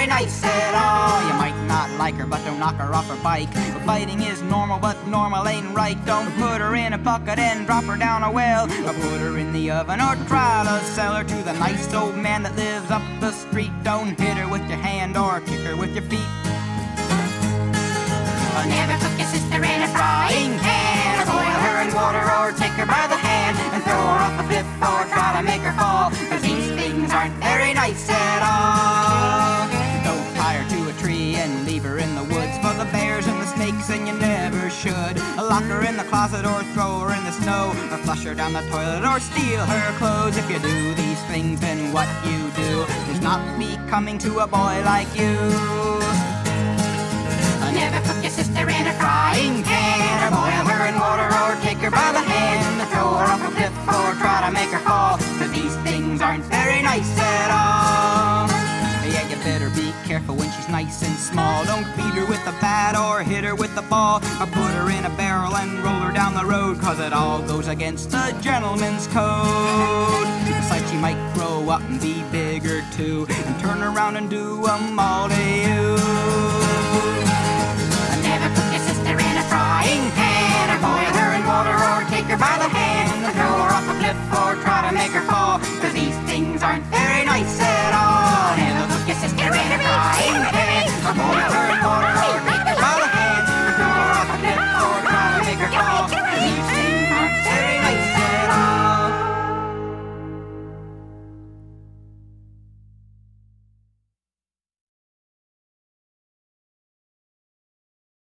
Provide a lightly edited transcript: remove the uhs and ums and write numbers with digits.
very nice at all. You might not like her, but don't knock her off her bike. Fighting is normal, but normal ain't right. Don't put her in a bucket and drop her down a well, or put her in the oven, or try to sell her to the nice old man that lives up the street. Don't hit her with your hand or kick her with your feet. Never cook your sister in a frying pan, or boil her in water, or take her by the hand and throw her off a cliff, or try to make her fall, 'cause these things aren't very nice at all. Don't tie her to a tree and leave her in the woods for the bears and the snakes, and you never should. Lock her in the closet or throw her in the snow, or flush her down the toilet or steal her clothes. If you do these things, then what you do is not becoming to a boy like you. Never cook your sister in a frying pan, or boil her in water, or take her by the hand and throw her off a cliff, or try to make her fall, 'cause these things aren't very nice at all. Yeah, you better be careful when she's nice and small. Don't beat her with a bat or hit her with a ball, or put her in a barrel and roll her down the road, 'cause it all goes against the gentleman's code. Besides, she might grow up and be bigger too, and turn around and do 'em all day